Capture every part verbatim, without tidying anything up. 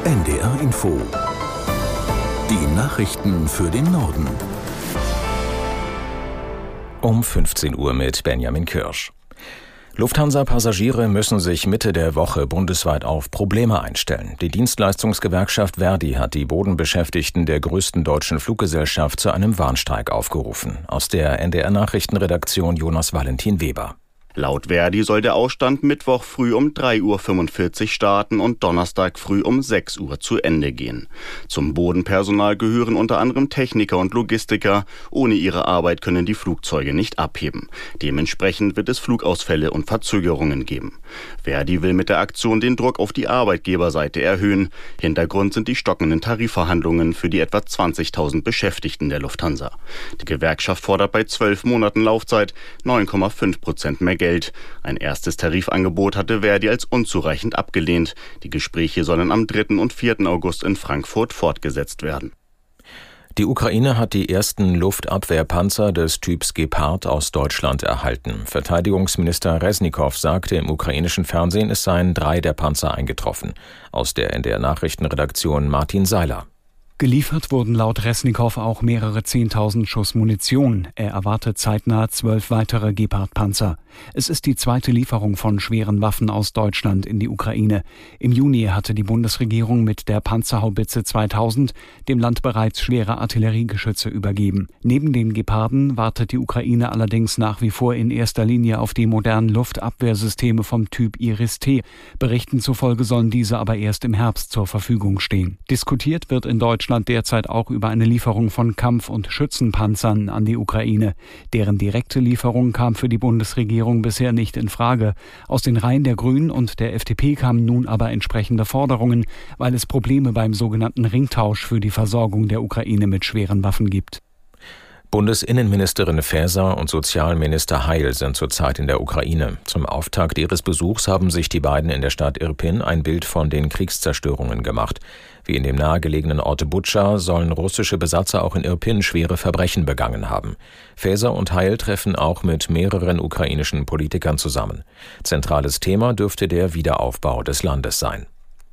N D R Info. Die Nachrichten für den Norden. Um fünfzehn Uhr mit Benjamin Kirsch. Lufthansa-Passagiere müssen sich Mitte der Woche bundesweit auf Probleme einstellen. Die Dienstleistungsgewerkschaft ver.di hat die Bodenbeschäftigten der größten deutschen Fluggesellschaft zu einem Warnstreik aufgerufen. Aus der N D R-Nachrichtenredaktion Jonas Valentin Weber. Laut ver.di soll der Ausstand Mittwoch früh um drei Uhr fünfundvierzig starten und Donnerstag früh um sechs Uhr zu Ende gehen. Zum Bodenpersonal gehören unter anderem Techniker und Logistiker. Ohne ihre Arbeit können die Flugzeuge nicht abheben. Dementsprechend wird es Flugausfälle und Verzögerungen geben. ver.di will mit der Aktion den Druck auf die Arbeitgeberseite erhöhen. Hintergrund sind die stockenden Tarifverhandlungen für die etwa zwanzigtausend Beschäftigten der Lufthansa. Die Gewerkschaft fordert bei zwölf Monaten Laufzeit neun Komma fünf Prozent mehr Geld. Ein erstes Tarifangebot hatte ver.di als unzureichend abgelehnt. Die Gespräche sollen am dritten und vierten August in Frankfurt fortgesetzt werden. Die Ukraine hat die ersten Luftabwehrpanzer des Typs Gepard aus Deutschland erhalten. Verteidigungsminister Resnikow sagte im ukrainischen Fernsehen, es seien drei der Panzer eingetroffen. Aus der N D R-Nachrichtenredaktion Martin Seiler. Geliefert wurden laut Resnikow auch mehrere zehntausend Schuss Munition. Er erwartet zeitnah zwölf weitere Gepard-Panzer. Es ist die zweite Lieferung von schweren Waffen aus Deutschland in die Ukraine. Im Juni hatte die Bundesregierung mit der Panzerhaubitze zweitausend dem Land bereits schwere Artilleriegeschütze übergeben. Neben den Geparden wartet die Ukraine allerdings nach wie vor in erster Linie auf die modernen Luftabwehrsysteme vom Typ Iris-T. Berichten zufolge sollen diese aber erst im Herbst zur Verfügung stehen. Diskutiert wird in Deutschland Deutschland derzeit auch über eine Lieferung von Kampf- und Schützenpanzern an die Ukraine. Deren direkte Lieferung kam für die Bundesregierung bisher nicht in Frage. Aus den Reihen der Grünen und der F D P kamen nun aber entsprechende Forderungen, weil es Probleme beim sogenannten Ringtausch für die Versorgung der Ukraine mit schweren Waffen gibt. Bundesinnenministerin Faeser und Sozialminister Heil sind zurzeit in der Ukraine. Zum Auftakt ihres Besuchs haben sich die beiden in der Stadt Irpin ein Bild von den Kriegszerstörungen gemacht. Wie in dem nahegelegenen Ort Butscha sollen russische Besatzer auch in Irpin schwere Verbrechen begangen haben. Faeser und Heil treffen auch mit mehreren ukrainischen Politikern zusammen. Zentrales Thema dürfte der Wiederaufbau des Landes sein.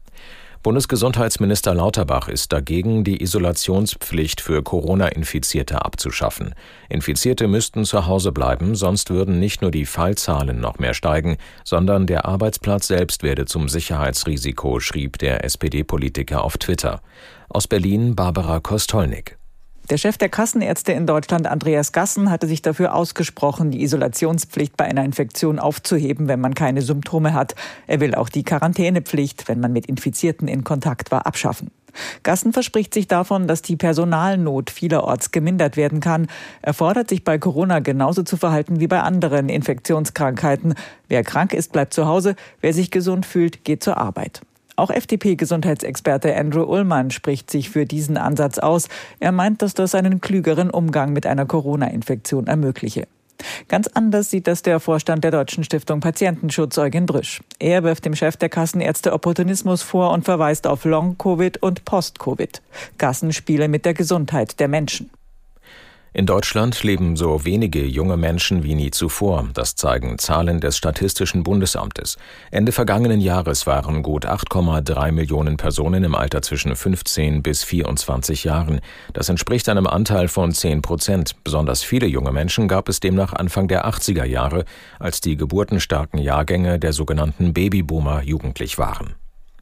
Bundesgesundheitsminister Lauterbach ist dagegen, die Isolationspflicht für Corona-Infizierte abzuschaffen. Infizierte müssten zu Hause bleiben, sonst würden nicht nur die Fallzahlen noch mehr steigen, sondern der Arbeitsplatz selbst werde zum Sicherheitsrisiko, schrieb der S P D-Politiker auf Twitter. Aus Berlin Barbara Kostolnik. Der Chef der Kassenärzte in Deutschland, Andreas Gassen, hatte sich dafür ausgesprochen, die Isolationspflicht bei einer Infektion aufzuheben, wenn man keine Symptome hat. Er will auch die Quarantänepflicht, wenn man mit Infizierten in Kontakt war, abschaffen. Gassen verspricht sich davon, dass die Personalnot vielerorts gemindert werden kann. Er fordert, sich bei Corona genauso zu verhalten wie bei anderen Infektionskrankheiten. Wer krank ist, bleibt zu Hause. Wer sich gesund fühlt, geht zur Arbeit. Auch F D P-Gesundheitsexperte Andrew Ullmann spricht sich für diesen Ansatz aus. Er meint, dass das einen klügeren Umgang mit einer Corona-Infektion ermögliche. Ganz anders sieht das der Vorstand der Deutschen Stiftung Patientenschutz, Eugen Brüsch. Er wirft dem Chef der Kassenärzte Opportunismus vor und verweist auf Long-Covid und Post-Covid. Gassen spiele mit der Gesundheit der Menschen. In Deutschland leben so wenige junge Menschen wie nie zuvor. Das zeigen Zahlen des Statistischen Bundesamtes. Ende vergangenen Jahres waren gut acht Komma drei Millionen Personen im Alter zwischen fünfzehn bis vierundzwanzig Jahren. Das entspricht einem Anteil von zehn Prozent. Besonders viele junge Menschen gab es demnach Anfang der achtziger Jahre, als die geburtenstarken Jahrgänge der sogenannten Babyboomer jugendlich waren.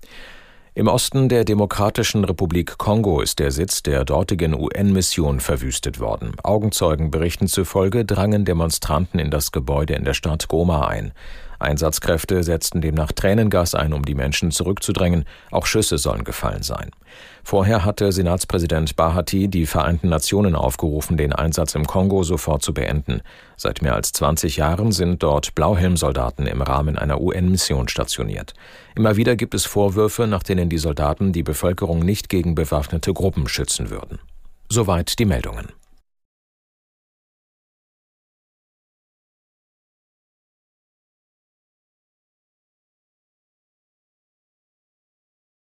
Im Osten der Demokratischen Republik Kongo ist der Sitz der dortigen U N-Mission verwüstet worden. Augenzeugenberichten zufolge drangen Demonstranten in das Gebäude in der Stadt Goma ein. Einsatzkräfte setzten demnach Tränengas ein, um die Menschen zurückzudrängen. Auch Schüsse sollen gefallen sein. Vorher hatte Senatspräsident Bahati die Vereinten Nationen aufgerufen, den Einsatz im Kongo sofort zu beenden. Seit mehr als zwanzig Jahren sind dort Blauhelmsoldaten im Rahmen einer U N-Mission stationiert. Immer wieder gibt es Vorwürfe, nach denen die Soldaten die Bevölkerung nicht gegen bewaffnete Gruppen schützen würden. Soweit die Meldungen.